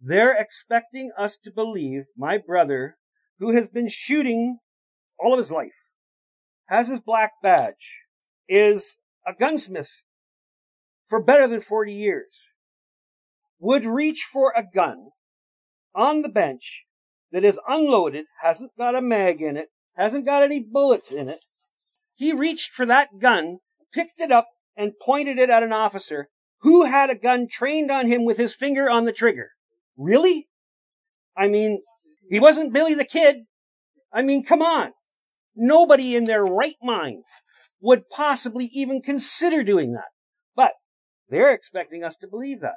They're expecting us to believe my brother, who has been shooting all of his life, has his black badge, is a gunsmith for better than 40 years, would reach for a gun on the bench that is unloaded, hasn't got a mag in it, hasn't got any bullets in it. He reached for that gun, picked it up, and pointed it at an officer who had a gun trained on him with his finger on the trigger. Really? I mean, he wasn't Billy the Kid. I mean, come on. Nobody in their right mind would possibly even consider doing that. But they're expecting us to believe that.